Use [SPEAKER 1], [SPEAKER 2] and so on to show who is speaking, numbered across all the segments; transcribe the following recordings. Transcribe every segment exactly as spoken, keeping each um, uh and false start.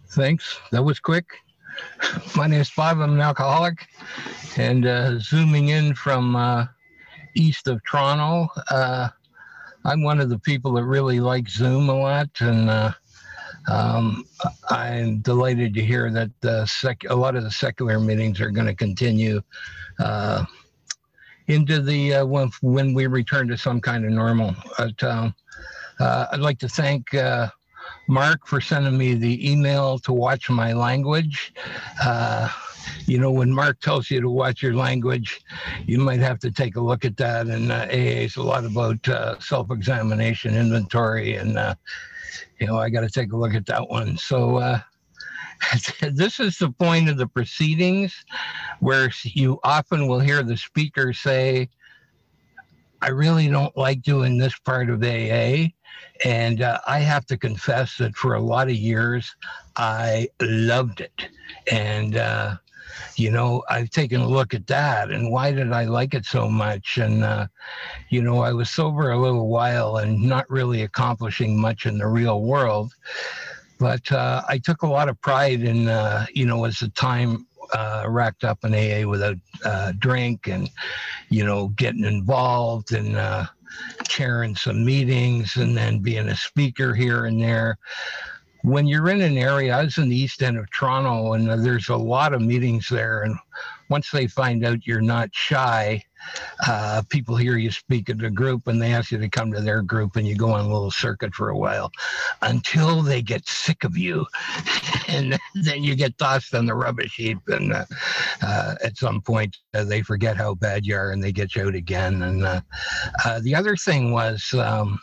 [SPEAKER 1] Thanks. That was quick. My name is Bob. I'm an alcoholic, and uh, zooming in from uh, east of Toronto. Uh, I'm one of the people that really like Zoom a lot, and uh, um, I'm delighted to hear that uh, sec- a lot of the secular meetings are going to continue uh, into the uh, when, when we return to some kind of normal. But, um, uh, I'd like to thank uh, Mark for sending me the email to watch my language. Uh, you know, when Mark tells you to watch your language, you might have to take a look at that. And uh, A A is a lot about uh, self-examination, inventory, and uh, you know, I got to take a look at that one. So uh, this is the point of the proceedings where you often will hear the speaker say, I really don't like doing this part of A A. And uh, I have to confess that for a lot of years, I loved it. And, uh, you know, I've taken a look at that and why did I like it so much? And, uh, you know, I was sober a little while and not really accomplishing much in the real world. But uh, I took a lot of pride in, uh, you know, as the time uh, racked up in A A without uh, drink and, you know, getting involved and uh, chairing some meetings and then being a speaker here and there. When you're in an area, I was in the east end of Toronto, and uh, there's a lot of meetings there. And once they find out you're not shy, uh, people hear you speak at a group and they ask you to come to their group, and you go on a little circuit for a while until they get sick of you. And then you get tossed on the rubbish heap. And uh, uh, at some point, uh, they forget how bad you are and they get you out again. And uh, uh, the other thing was um,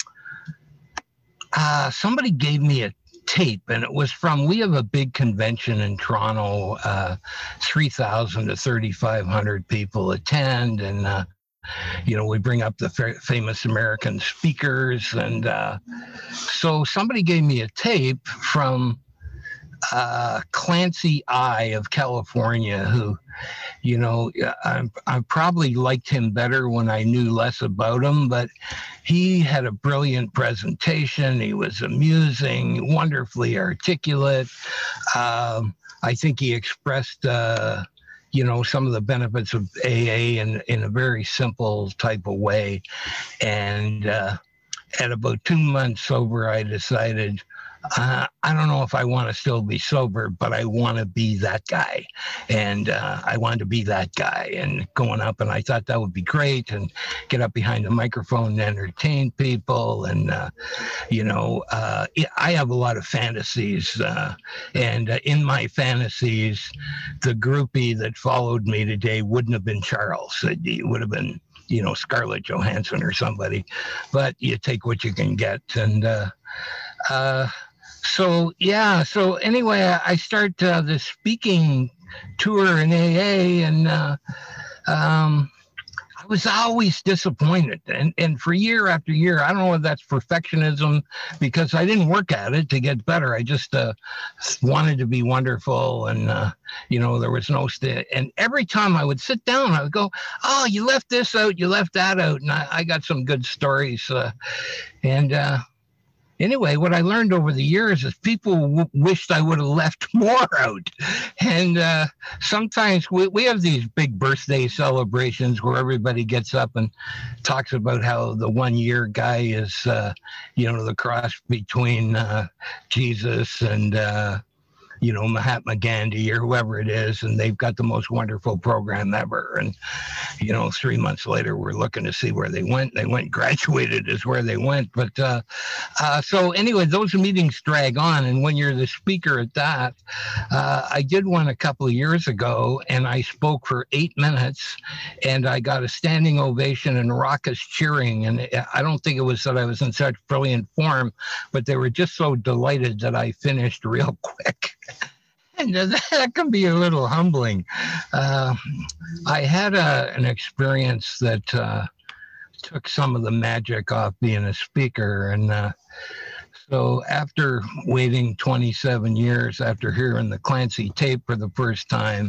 [SPEAKER 1] uh, somebody gave me a tape, and it was from, we have a big convention in Toronto, uh, three thousand to thirty-five hundred people attend, and uh, you know, we bring up the fa- famous American speakers. And uh, so somebody gave me a tape from uh, Clancy I of California, who, you know, I, I probably liked him better when I knew less about him, but he had a brilliant presentation. He was amusing, wonderfully articulate. Um, I think he expressed, uh, you know, some of the benefits of A A in, in a very simple type of way. And uh, at about two months sober, I decided, uh, I don't know if I want to still be sober, but I want to be that guy. And uh, I wanted to be that guy and going up. And I thought that would be great and get up behind the microphone and entertain people. And, uh, you know, uh, I have a lot of fantasies. Uh, and uh, in my fantasies, the groupie that followed me today wouldn't have been Charles. It would have been, you know, Scarlett Johansson or somebody. But you take what you can get. And, uh, uh, So, yeah. So anyway, I start uh, the speaking tour in A A, and uh, um, I was always disappointed. And, and for year after year, I don't know if that's perfectionism because I didn't work at it to get better. I just uh, wanted to be wonderful. And, uh, you know, there was no, st- and every time I would sit down, I would go, oh, you left this out, you left that out. And I, I got some good stories. Uh, and, uh, Anyway, what I learned over the years is people w- wished I would have left more out. And uh, sometimes we, we have these big birthday celebrations where everybody gets up and talks about how the one year guy is, uh, you know, the cross between uh, Jesus and, uh, you know, Mahatma Gandhi or whoever it is, and they've got the most wonderful program ever. And, you know, three months later, we're looking to see where they went. They went graduated is where they went. But uh, uh, so anyway, those meetings drag on. And when you're the speaker at that, uh, I did one a couple of years ago, and I spoke for eight minutes, and I got a standing ovation and raucous cheering. And I don't think it was that I was in such brilliant form, but they were just so delighted that I finished real quick. And that can be a little humbling. Uh, I had a, an experience that uh, took some of the magic off being a speaker. And uh, so after waiting twenty-seven years, after hearing the Clancy tape for the first time,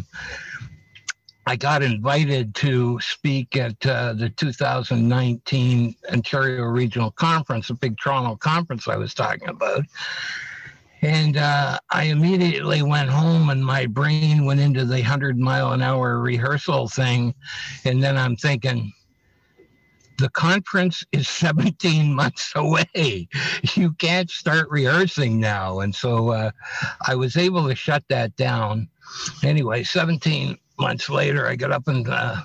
[SPEAKER 1] I got invited to speak at uh, the two thousand nineteen Ontario Regional Conference, a big Toronto conference I was talking about. And uh, I immediately went home and my brain went into the one hundred mile an hour rehearsal thing. And then I'm thinking, the conference is seventeen months away. You can't start rehearsing now. And so uh, I was able to shut that down. Anyway, seventeen months later, I got up in the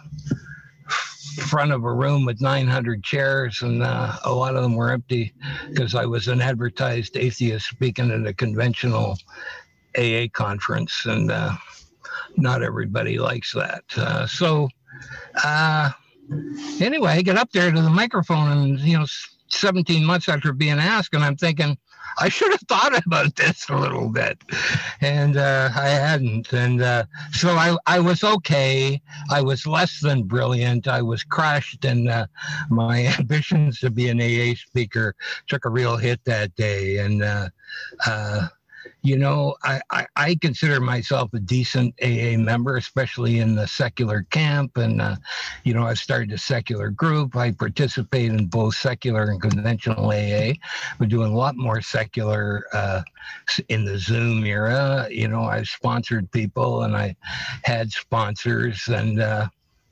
[SPEAKER 1] front of a room with nine hundred chairs, and uh, a lot of them were empty because I was an advertised atheist speaking at a conventional A A conference, and uh, not everybody likes that. Uh, so, uh, anyway, I get up there to the microphone, and you know, seventeen months after being asked, and I'm thinking, I should have thought about this a little bit, and uh, I hadn't. And uh, so I, I was okay. I was less than brilliant. I was crushed, and uh, my ambitions to be an A A speaker took a real hit that day. And uh, uh, you know, I, I, I consider myself a decent A A member, especially in the secular camp. And, uh, you know, I started a secular group. I participate in both secular and conventional A A. We're doing a lot more secular uh, in the Zoom era. You know, I sponsored people and I had sponsors. And uh,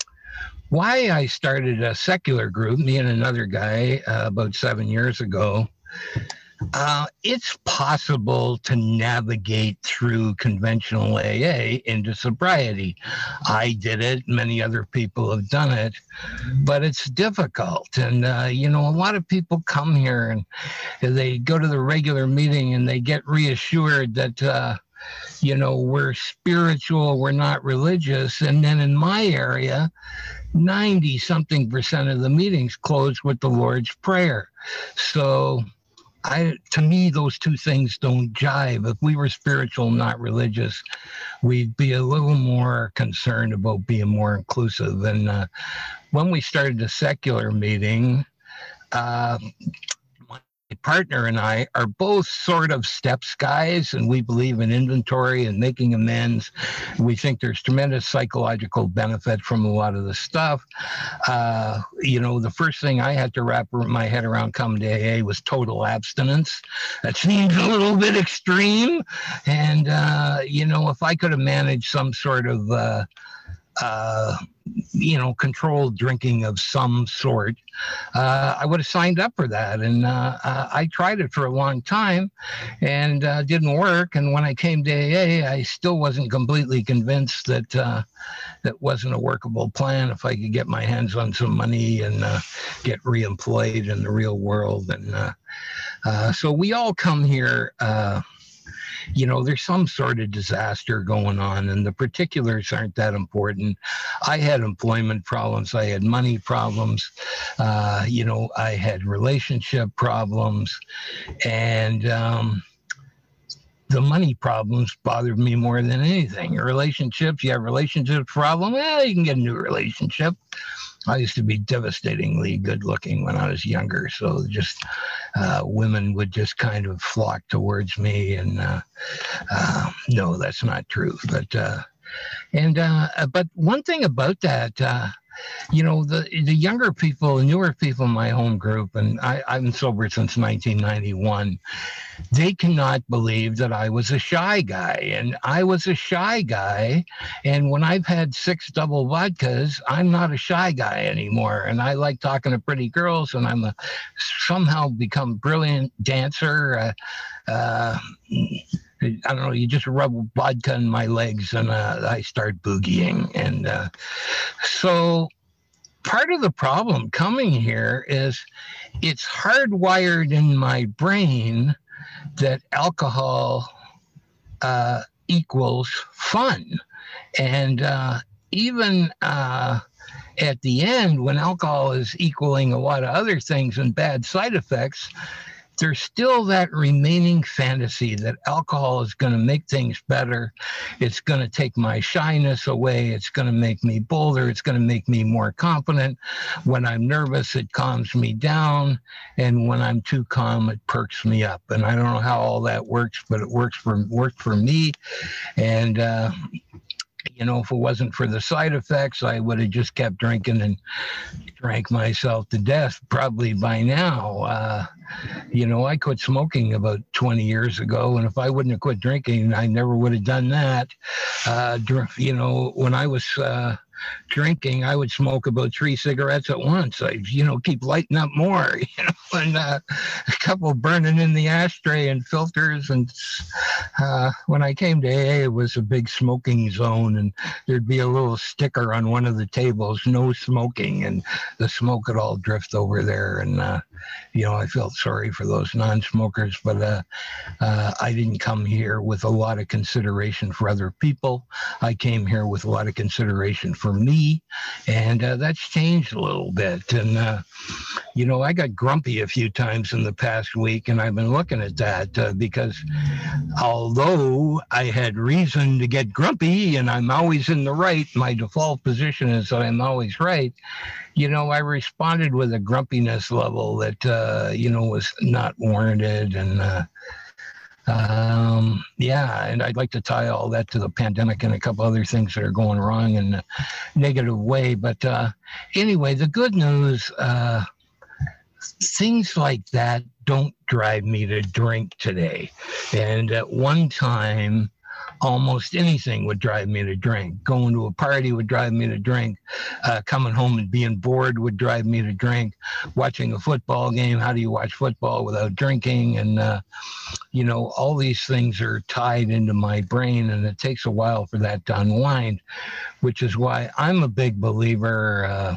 [SPEAKER 1] why I started a secular group, me and another guy, uh, about seven years ago, Uh, it's possible to navigate through conventional A A into sobriety. I did it. Many other people have done it, but it's difficult. And, uh, you know, a lot of people come here and they go to the regular meeting and they get reassured that, uh, you know, we're spiritual, we're not religious. And then in my area, ninety something percent of the meetings close with the Lord's Prayer. So, I, to me, those two things don't jive. If we were spiritual, not religious, we'd be a little more concerned about being more inclusive. And uh, when we started the secular meeting, uh, my partner and I are both sort of steps guys, and we believe in inventory and making amends. We think there's tremendous psychological benefit from a lot of the stuff. Uh, you know, the first thing I had to wrap my head around coming to A A was total abstinence. That seems a little bit extreme. And, uh, you know, if I could have managed some sort of uh, uh, you know, controlled drinking of some sort, uh, I would have signed up for that. And uh, uh, I tried it for a long time and uh, didn't work. And when I came to A A, I still wasn't completely convinced that uh, that wasn't a workable plan if I could get my hands on some money and uh, get reemployed in the real world. And uh, uh, so we all come here, uh, you know, there's some sort of disaster going on, and the particulars aren't that important. I had employment problems. I had money problems. Uh, you know, I had relationship problems. And um, the money problems bothered me more than anything. Relationships, you have relationship problem, well, you can get a new relationship. I used to be devastatingly good looking when I was younger. So just uh, women would just kind of flock towards me. And uh, uh, no, that's not true. But uh, and uh, but one thing about that, uh, you know, the the younger people, newer people in my home group, and I, I've been sober since nineteen ninety-one, they cannot believe that I was a shy guy. And I was a shy guy. And when I've had six double vodkas, I'm not a shy guy anymore. And I like talking to pretty girls, and I'm a, somehow become a brilliant dancer. Uh, uh, I don't know, you just rub vodka in my legs and uh, I start boogieing. And uh, so part of the problem coming here is it's hardwired in my brain that alcohol uh, equals fun. And uh, even uh, at the end, when alcohol is equaling a lot of other things and bad side effects, there's still that remaining fantasy that alcohol is going to make things better. It's going to take my shyness away. It's going to make me bolder. It's going to make me more confident. When I'm nervous, it calms me down. And when I'm too calm, it perks me up. And I don't know how all that works, but it works for worked for me. And, uh, you know, if it wasn't for the side effects, I would have just kept drinking and drank myself to death probably by now. Uh, you know, I quit smoking about twenty years ago, and if I wouldn't have quit drinking, I never would have done that. Uh, you know, when I was uh, drinking, I would smoke about three cigarettes at once. I, you know, keep lighting up more, you know, and uh, a couple burning in the ashtray and filters. And uh, when I came to A A, it was a big smoking zone, and there'd be a little sticker on one of the tables, no smoking, and the smoke would all drift over there. And, uh, you know, I felt sorry for those non-smokers, but uh, uh, I didn't come here with a lot of consideration for other people. I came here with a lot of consideration for me, and uh, that's changed a little bit. And, uh, you know, I got grumpy a few times in the past week, and I've been looking at that uh, because although I had reason to get grumpy and I'm always in the right, my default position is that I'm always right. You know, I responded with a grumpiness level that, uh, you know, was not warranted. And, uh, um, yeah, and I'd like to tie all that to the pandemic and a couple other things that are going wrong in a negative way. But uh, anyway, the good news, uh, things like that don't drive me to drink today. And at one time, almost anything would drive me to drink. Going to a party would drive me to drink. Uh, coming home and being bored would drive me to drink. Watching a football game, how do you watch football without drinking? And, uh, you know, all these things are tied into my brain, and it takes a while for that to unwind, which is why I'm a big believer. Uh,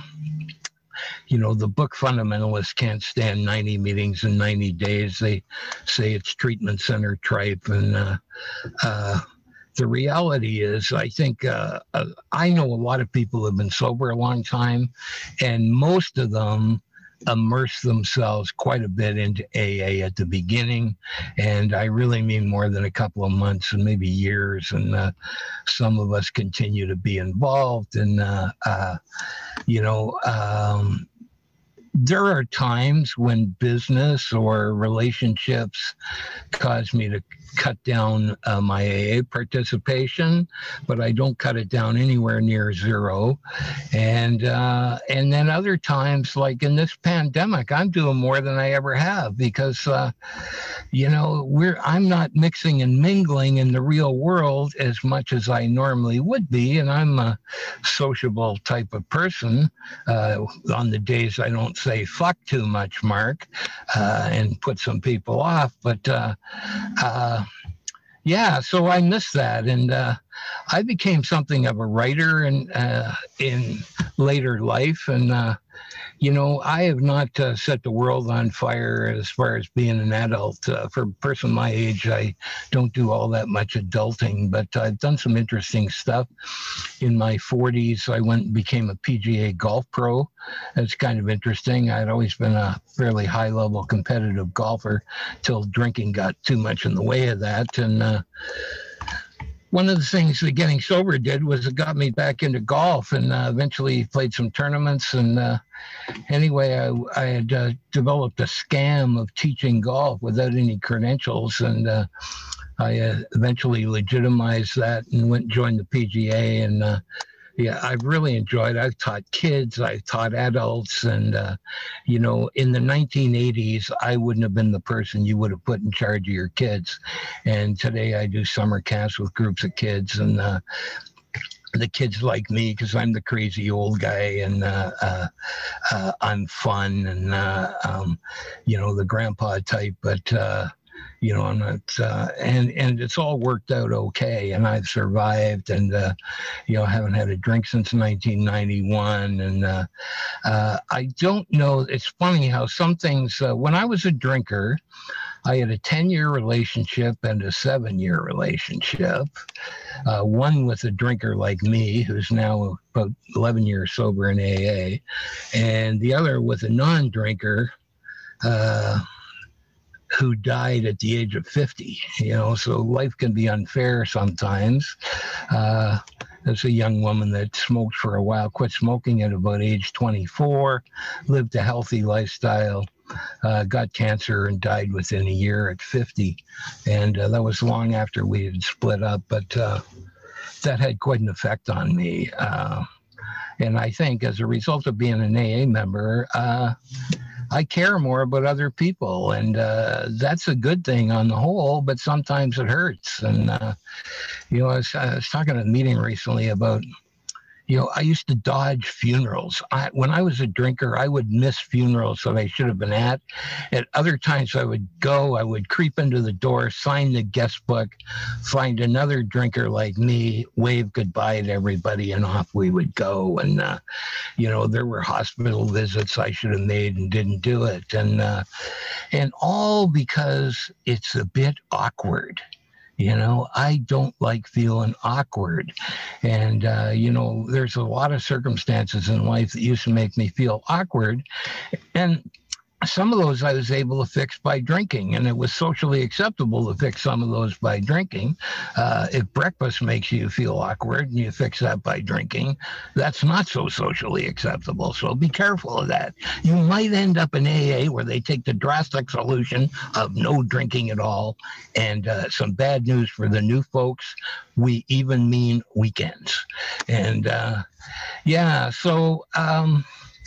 [SPEAKER 1] you know, the book fundamentalists can't stand ninety meetings in ninety days. They say it's treatment center tripe. And, uh, uh, the reality is, I think uh, uh, I know a lot of people who have been sober a long time, and most of them immerse themselves quite a bit into A A at the beginning. And I really mean more than a couple of months and maybe years. And uh, some of us continue to be involved. And, uh, uh, you know, um, there are times when business or relationships cause me to cut down uh, my A A participation, but I don't cut it down anywhere near zero. And uh, and then other times, like in this pandemic, I'm doing more than I ever have because, uh, you know, we're I'm not mixing and mingling in the real world as much as I normally would be. And I'm a sociable type of person. Uh, on the days I don't say fuck too much, Mark, uh, and put some people off. But uh, uh, yeah, so I miss that. And uh, I became something of a writer in, uh, in later life. And, uh, you know, I have not uh, set the world on fire as far as being an adult. Uh, for a person my age, I don't do all that much adulting, but I've done some interesting stuff. In my forties, I went and became a P G A golf pro. That's kind of interesting. I'd always been a fairly high-level competitive golfer till drinking got too much in the way of that. And uh, one of the things that getting sober did was it got me back into golf, and uh, eventually played some tournaments. And uh, anyway, I, I had uh, developed a scam of teaching golf without any credentials, and uh, I uh, eventually legitimized that and went and joined the P G A. And uh, yeah, I've really enjoyed it. I've taught kids, I've taught adults, and, uh, you know, in the nineteen eighties, I wouldn't have been the person you would have put in charge of your kids. And today I do summer camps with groups of kids, and uh, the kids like me because I'm the crazy old guy, and uh, uh, uh, I'm fun, and, uh, um, you know, the grandpa type, but, uh, you know, I'm not, uh, and, and it's all worked out okay. And I've survived, and, uh, you know, I haven't had a drink since nineteen ninety-one. And uh, uh, I don't know, it's funny how some things, uh, when I was a drinker, I had a ten-year relationship and a seven-year relationship, uh, one with a drinker like me, who's now about eleven years sober in A A, and the other with a non-drinker, uh, who died at the age of fifty, you know, so life can be unfair sometimes. Uh, there's a young woman that smoked for a while, quit smoking at about age twenty-four, lived a healthy lifestyle, uh, got cancer and died within a year at fifty. And uh, that was long after we had split up. But uh, that had quite an effect on me. Uh, and I think as a result of being an A A member, uh, I care more about other people, and uh, that's a good thing on the whole, but sometimes it hurts. And, uh, you know, I was, I was talking at a meeting recently about, you know, I used to dodge funerals. I, when I was a drinker, I would miss funerals that I should have been at. At other times, I would go, I would creep into the door, sign the guest book, find another drinker like me, wave goodbye to everybody, and off we would go. And, uh, you know, there were hospital visits I should have made and didn't do it. And, uh, and all because it's a bit awkward. You know, I don't like feeling awkward. And, uh, you know, there's a lot of circumstances in life that used to make me feel awkward. And some of those I was able to fix by drinking, and it was socially acceptable to fix some of those by drinking. Uh, if breakfast makes you feel awkward and you fix that by drinking, that's not so socially acceptable. So be careful of that. You might end up in A A where they take the drastic solution of no drinking at all. And uh, some bad news for the new folks, we even mean weekends. And uh, yeah, so... Um,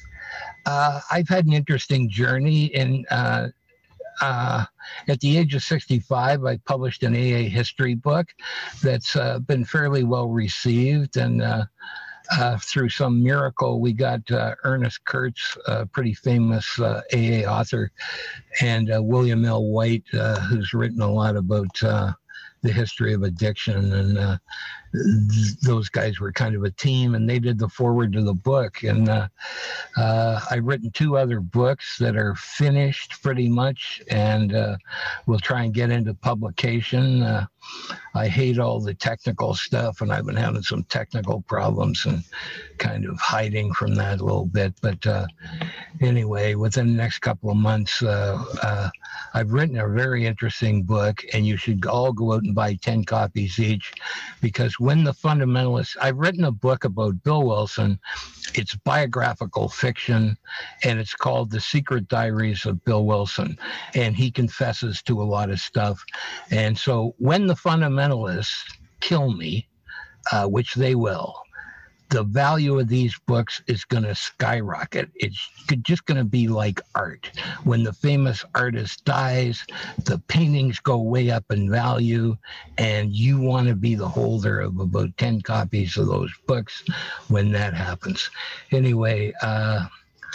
[SPEAKER 1] Uh, I've had an interesting journey. In uh, uh, at the age of sixty-five, I published an A A history book that's uh, been fairly well received, and uh, uh, through some miracle, we got uh, Ernest Kurtz, a pretty famous uh, A A author, and uh, William L. White, uh, who's written a lot about uh, the history of addiction, and uh, th- those guys were kind of a team, and they did the foreword to the book. And uh, uh, I've written two other books that are finished pretty much, and uh, we'll try and get into publication. Uh, I hate all the technical stuff, and I've been having some technical problems and kind of hiding from that a little bit. But uh, anyway, within the next couple of months, uh, uh, I've written a very interesting book, and you should all go out and buy ten copies each, because when the fundamentalists, I've written a book about Bill Wilson. It's biographical fiction, and it's called The Secret Diaries of Bill Wilson, and he confesses to a lot of stuff. And so when the fundamentalists kill me, uh, which they will, the value of these books is going to skyrocket. It's just going to be like art. When the famous artist dies, the paintings go way up in value, and you want to be the holder of about ten copies of those books when that happens. Anyway, uh,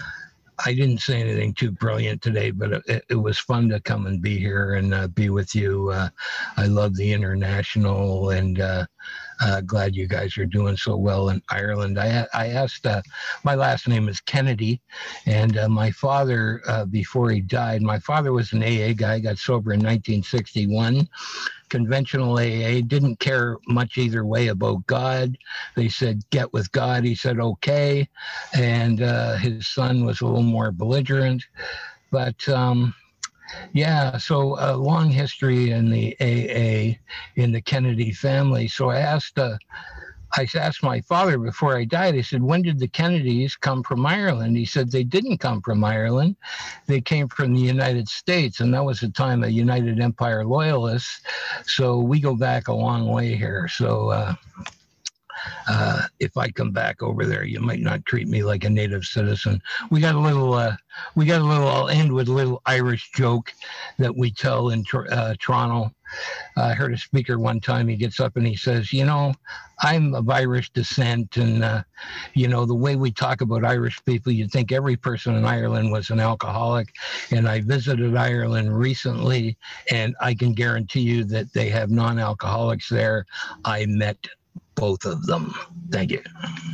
[SPEAKER 1] I didn't say anything too brilliant today, but it, it was fun to come and be here and uh, be with you. Uh, I love the International, and uh, uh, glad you guys are doing so well in Ireland. I, I asked, uh, my last name is Kennedy, and uh, my father, uh, before he died, my father was an A A guy, got sober in nineteen sixty-one. Conventional A A, didn't care much either way about God. They said, get with God. He said, okay. And uh, his son was a little more belligerent. But um, yeah, so a long history in the A A, in the Kennedy family. So I asked, uh, I asked my father before I died, I said, when did the Kennedys come from Ireland? He said, they didn't come from Ireland. They came from the United States, and that was the time of United Empire loyalists. So we go back a long way here. So uh, uh, if I come back over there, you might not treat me like a native citizen. We got a little, uh, we got a little, I'll end with a little Irish joke that we tell in uh, Toronto. I heard a speaker one time, he gets up and he says, you know, I'm of Irish descent, and, uh, you know, the way we talk about Irish people, you'd think every person in Ireland was an alcoholic. And I visited Ireland recently, and I can guarantee you that they have non-alcoholics there. I met both of them. Thank you.